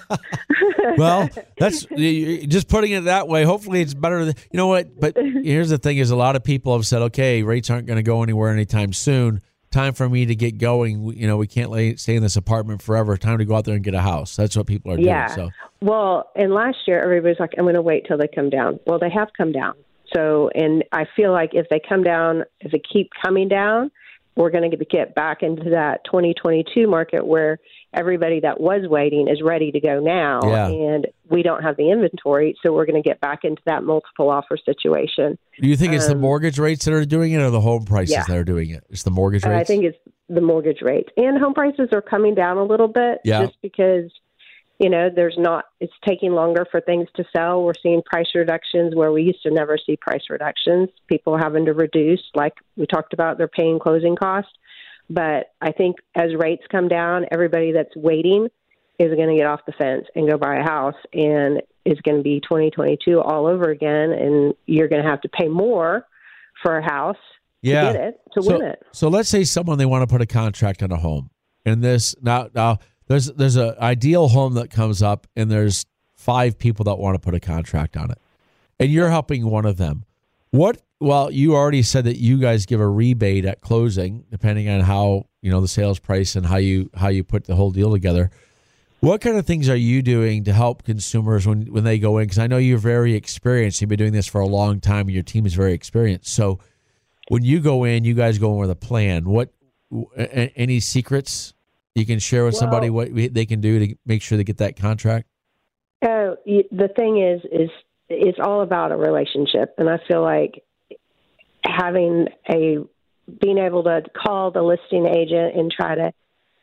Well, that's just putting it that way. Hopefully it's better. Than, you know what? But here's the thing is a lot of people have said, okay, rates aren't going to go anywhere anytime soon. Time for me to get going. You know, we can't lay, stay in this apartment forever. Time to go out there and get a house. That's what people are yeah. doing. So, well, and last year everybody's like, I'm going to wait till they come down. Well, they have come down. So, and I feel like if they come down, if they keep coming down, we're going to get back into that twenty twenty-two market where everybody that was waiting is ready to go now, yeah. and we don't have the inventory, so we're going to get back into that multiple offer situation. Do you think it's um, the mortgage rates that are doing it or the home prices yeah. that are doing it? It's the mortgage rates? I think it's the mortgage rates. And home prices are coming down a little bit yeah. just because, you know, there's not, it's taking longer for things to sell. We're seeing price reductions where we used to never see price reductions. People are having to reduce, like we talked about, they're paying closing costs. But I think as rates come down, everybody that's waiting is going to get off the fence and go buy a house, and it's going to be twenty twenty-two all over again, and you're going to have to pay more for a house yeah. to get it, to so, win it. So let's say someone, they want to put a contract on a home, and this now now there's there's an ideal home that comes up, and there's five people that want to put a contract on it, and you're helping one of them. What? Well, you already said that you guys give a rebate at closing, depending on how, you know, the sales price and how you how you put the whole deal together. What kind of things are you doing to help consumers when, when they go in? Because I know you're very experienced. You've been doing this for a long time, and your team is very experienced. So when you go in, you guys go in with a plan. What any secrets you can share with well, somebody what they can do to make sure they get that contract? Uh, the thing is, is it's all about a relationship, and I feel like having a being able to call the listing agent and try to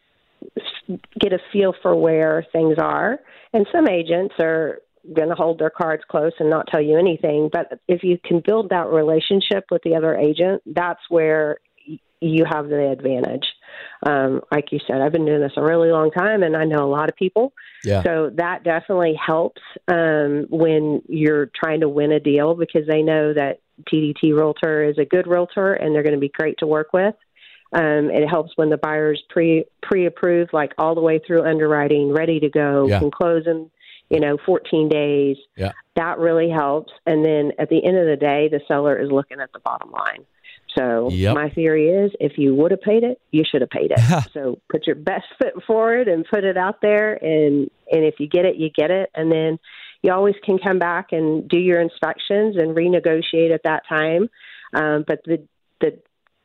get a feel for where things are. And some agents are going to hold their cards close and not tell you anything. But if you can build that relationship with the other agent, that's where you have the advantage. Um, like you said, I've been doing this a really long time, and I know a lot of people. Yeah. So that definitely helps um, when you're trying to win a deal, because they know that T D T Realtor is a good realtor and they're going to be great to work with. Um, it helps when the buyer's pre, pre-approved, like all the way through underwriting, ready to go, yeah. can close in, you know, fourteen days. Yeah. That really helps. And then at the end of the day, the seller is looking at the bottom line. So yep. my theory is, if you would have paid it, you should have paid it. So put your best foot forward and put it out there. And, and if you get it, you get it. And then you always can come back and do your inspections and renegotiate at that time. Um, but the, the,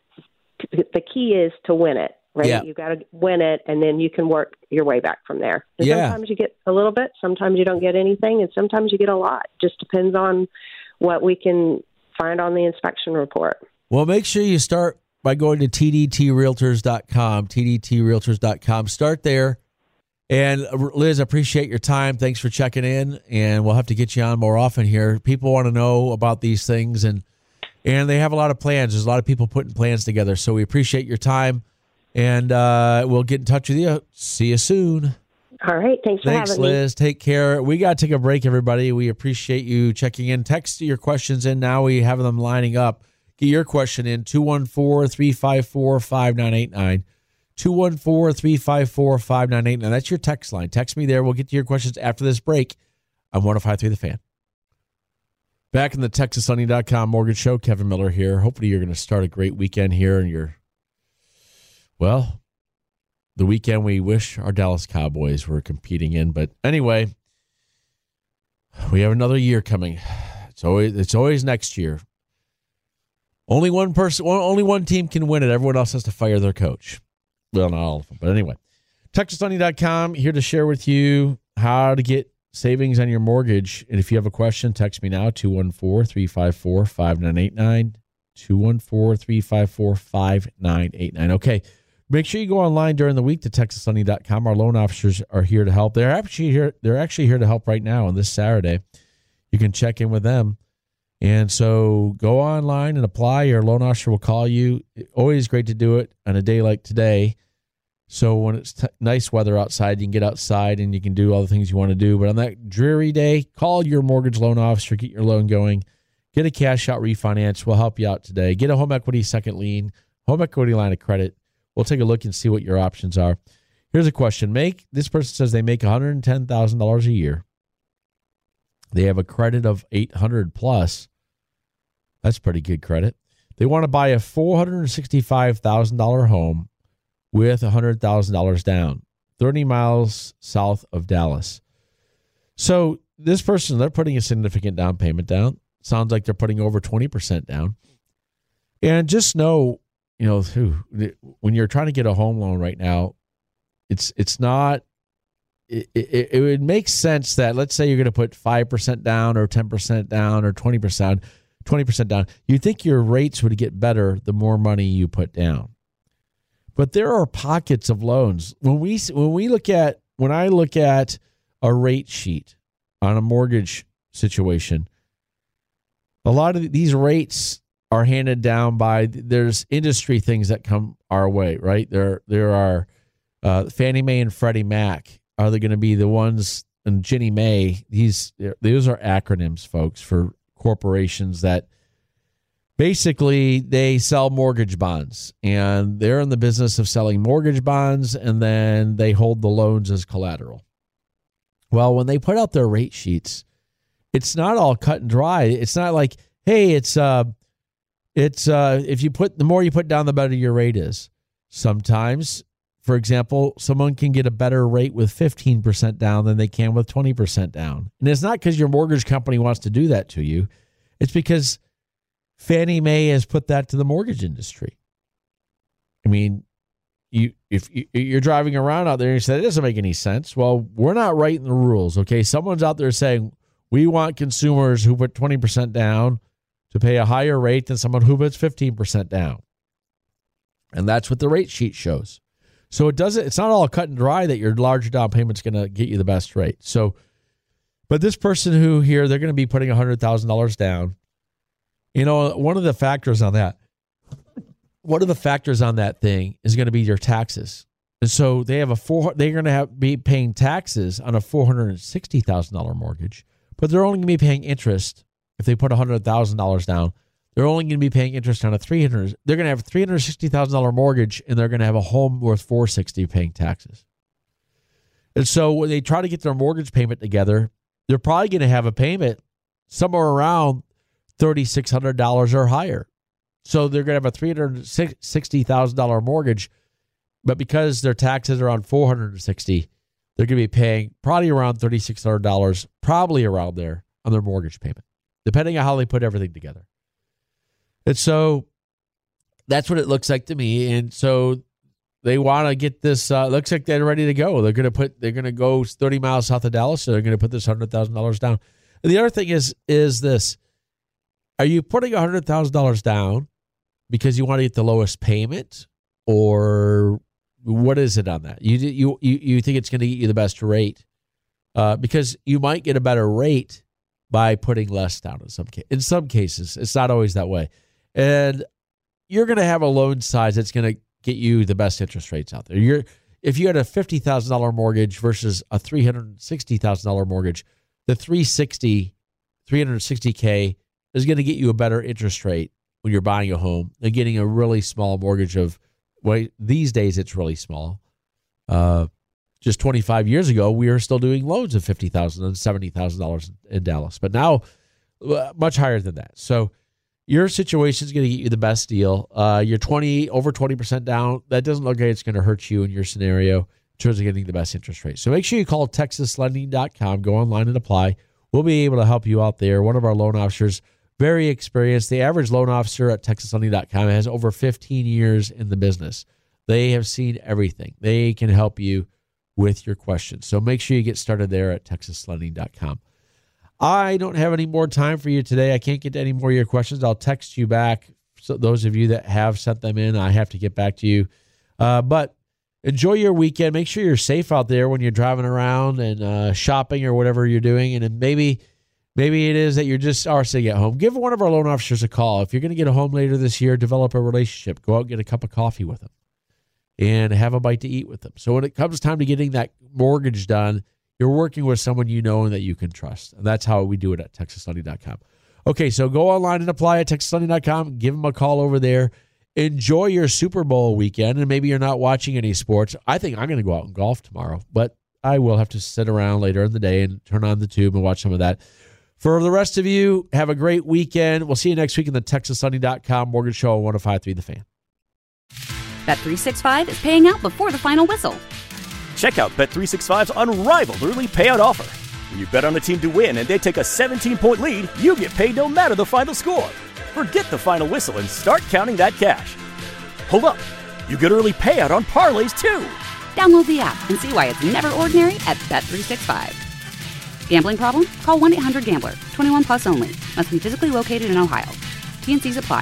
the key is to win it, right? Yeah. You got to win it, and then you can work your way back from there. And yeah. sometimes you get a little bit, sometimes you don't get anything, and sometimes you get a lot. Just depends on what we can find on the inspection report. Well, make sure you start by going to T D T realtors dot com, T D T realtors dot com. Start there. And Liz, appreciate your time. Thanks for checking in, and we'll have to get you on more often here. People want to know about these things, and and they have a lot of plans. There's a lot of people putting plans together, so we appreciate your time, and uh, we'll get in touch with you. See you soon. All right. Thanks for Thanks, having me. Liz. Take care. We got to take a break, everybody. We appreciate you checking in. Text your questions in now. We have them lining up. Get your question in, two one four, three five four, five nine eight nine. two one four, three five four, five nine eight nine. That's your text line. Text me there. We'll get to your questions after this break on one oh five point three The Fan. Back in the Texas Sunny dot com Mortgage Show, Kevin Miller here. Hopefully you're going to start a great weekend here, and you're, well, the weekend we wish our Dallas Cowboys were competing in. But anyway, we have another year coming. It's always it's always next year. Only one person, only one team can win it. Everyone else has to fire their coach. Well, not all of them, but anyway. Texas Sunny dot com, here to share with you how to get savings on your mortgage. And if you have a question, text me now, two one four, three five four, five nine eight nine, two one four, three five four, five nine eight nine. Okay, Make sure you go online during the week to texas lending dot com. Our loan officers are here to help. They're actually here. They're actually here to help right now on this Saturday. You can check in with them. And so go online and apply. Your loan officer will call you. Always great to do it on a day like today. So when it's t- nice weather outside, you can get outside and you can do all the things you want to do. But on that dreary day, call your mortgage loan officer, get your loan going, get a cash out refinance. We'll help you out today. Get a home equity second lien, home equity line of credit. We'll take a look and see what your options are. Here's a question. Make this person says they make one hundred ten thousand dollars a year. They have a credit of eight hundred plus. That's pretty good credit. They want to buy a four hundred sixty-five thousand dollars home with one hundred thousand dollars down, thirty miles south of Dallas. So this person, they're putting a significant down payment down. Sounds like they're putting over twenty percent down. And just know, you know, when you're trying to get a home loan right now, it's it's not, it, it, it would make sense that, let's say you're going to put five percent down or ten percent down or twenty percent, twenty percent down. You'd think your rates would get better the more money you put down. But there are pockets of loans. When we when we look at, when I look at a rate sheet on a mortgage situation, a lot of these rates are handed down by, there's industry things that come our way, right? There there are uh, Fannie Mae and Freddie Mac. Are they going to be the ones, and Ginnie Mae? These those are acronyms, folks, for corporations that basically they sell mortgage bonds, and they're in the business of selling mortgage bonds, and then they hold the loans as collateral. Well, when they put out their rate sheets, it's not all cut and dry. It's not like, hey, it's uh, it's uh, if you put the more you put down, the better your rate is. Sometimes, for example, someone can get a better rate with fifteen percent down than they can with twenty percent down, and it's not because your mortgage company wants to do that to you. It's because Fannie Mae has put that to the mortgage industry. I mean, you if you're driving around out there and you say, it doesn't make any sense. Well, we're not writing the rules, okay? Someone's out there saying, we want consumers who put twenty percent down to pay a higher rate than someone who puts fifteen percent down. And that's what the rate sheet shows. So it doesn't, it's not all cut and dry that your larger down payment's going to get you the best rate. So, but this person who here, they're going to be putting one hundred thousand dollars down. You know, one of the factors on that, one of the factors on that thing is going to be your taxes. And so they have a four, they're going to have be paying taxes on a four hundred sixty thousand dollars mortgage, but they're only going to be paying interest if they put one hundred thousand dollars down. They're only going to be paying interest on a three hundred. They're going to have a three hundred sixty thousand dollars mortgage, and they're going to have a home worth four hundred sixty thousand dollars paying taxes. And so when they try to get their mortgage payment together, they're probably going to have a payment somewhere around three thousand six hundred dollars or higher. So they're going to have a three hundred sixty thousand dollars mortgage, but because their taxes are on four hundred sixty thousand dollars, they're going to be paying probably around three thousand six hundred dollars, probably around there on their mortgage payment, depending on how they put everything together. And so that's what it looks like to me. And so they want to get this, uh, looks like they're ready to go. They're going to put, they're going to go thirty miles south of Dallas. So they're going to put this one hundred thousand dollars down. And the other thing is, is this, are you putting one hundred thousand dollars down because you want to get the lowest payment, or what is it on that? You, you, you, you think it's going to get you the best rate, uh, because you might get a better rate by putting less down in some case. In some cases, it's not always that way. And you're going to have a loan size that's going to get you the best interest rates out there. You're, if you had a fifty thousand dollars mortgage versus a three hundred sixty thousand dollars mortgage, the three hundred sixty K is going to get you a better interest rate when you're buying a home than getting a really small mortgage of, well, these days it's really small. Uh, just twenty-five years ago, we were still doing loans of fifty thousand dollars and seventy thousand dollars in Dallas, but now uh, much higher than that. So your situation is going to get you the best deal. Uh, you're twenty over twenty percent down. That doesn't look like it's going to hurt you in your scenario in terms of getting the best interest rate. So make sure you call texas lending dot com, go online and apply. We'll be able to help you out there. One of our loan officers, very experienced. The average loan officer at texas lending dot com has over fifteen years in the business. They have seen everything. They can help you with your questions. So make sure you get started there at texas lending dot com. I don't have any more time for you today. I can't get to any more of your questions. I'll text you back. So those of you that have sent them in, I have to get back to you. Uh, but enjoy your weekend. Make sure you're safe out there when you're driving around and uh, shopping or whatever you're doing. And then maybe maybe it is that you're just are sitting at home. Give one of our loan officers a call. If you're going to get a home later this year, develop a relationship. Go out and get a cup of coffee with them and have a bite to eat with them. So when it comes time to getting that mortgage done, you're working with someone you know and that you can trust. And that's how we do it at texas lending dot com. Okay, so go online and apply at texas lending dot com. Give them a call over there. Enjoy your Super Bowl weekend, and maybe you're not watching any sports. I think I'm going to go out and golf tomorrow, but I will have to sit around later in the day and turn on the tube and watch some of that. For the rest of you, have a great weekend. We'll see you next week in the texas lending dot com Mortgage Show on one oh five point three The Fan. Bet three sixty-five is paying out before the final whistle. Check out Bet three sixty-five's unrivaled early payout offer. When you bet on a team to win and they take a seventeen-point lead, you get paid no matter the final score. Forget the final whistle and start counting that cash. Hold up. You get early payout on parlays, too. Download the app and see why it's never ordinary at Bet three sixty-five. Gambling problem? Call one eight hundred gambler. twenty-one plus only. Must be physically located in Ohio. T and C's apply.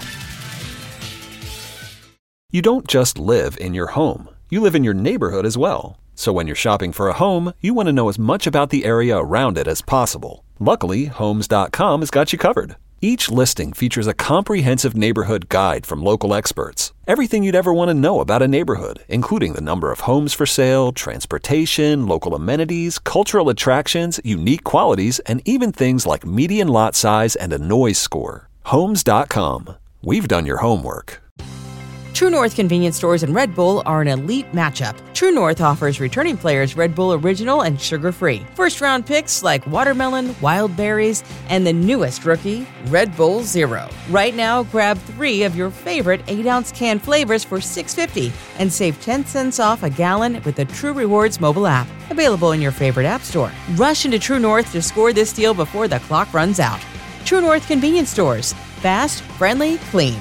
You don't just live in your home. You live in your neighborhood as well. So when you're shopping for a home, you want to know as much about the area around it as possible. Luckily, homes dot com has got you covered. Each listing features a comprehensive neighborhood guide from local experts. Everything you'd ever want to know about a neighborhood, including the number of homes for sale, transportation, local amenities, cultural attractions, unique qualities, and even things like median lot size and a noise score. homes dot com. We've done your homework. True North convenience stores and Red Bull are an elite matchup. True North offers returning players Red Bull Original and sugar-free. First-round picks like watermelon, wild berries, and the newest rookie, Red Bull Zero. Right now, grab three of your favorite eight-ounce can flavors for six dollars and fifty cents and save ten cents off a gallon with the True Rewards mobile app. Available in your favorite app store. Rush into True North to score this deal before the clock runs out. True North convenience stores. Fast, friendly, clean.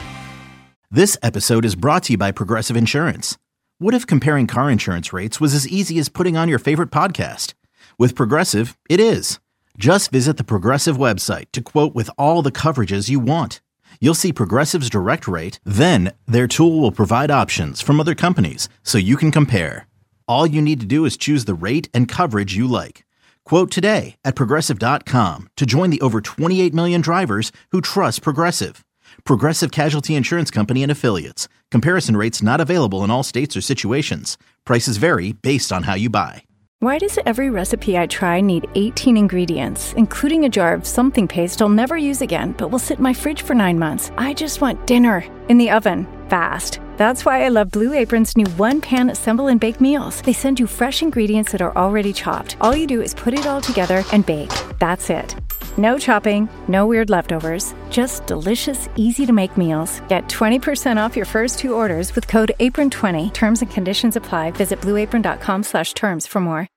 This episode is brought to you by Progressive Insurance. What if comparing car insurance rates was as easy as putting on your favorite podcast? With Progressive, it is. Just visit the Progressive website to quote with all the coverages you want. You'll see Progressive's direct rate, then their tool will provide options from other companies so you can compare. All you need to do is choose the rate and coverage you like. Quote today at progressive dot com to join the over twenty-eight million drivers who trust Progressive. Progressive Casualty Insurance Company and Affiliates. Comparison rates not available in all states or situations. Prices vary based on how you buy. Why does every recipe I try need eighteen ingredients, including a jar of something paste I'll never use again, but will sit in my fridge for nine months? I just want dinner in the oven, fast. That's why I love Blue Apron's new one-pan assemble and bake meals. They send you fresh ingredients that are already chopped. All you do is put it all together and bake. That's it. No chopping, no weird leftovers, just delicious, easy-to-make meals. Get twenty percent off your first two orders with code apron twenty. Terms and conditions apply. Visit blue apron dot com slash terms for more.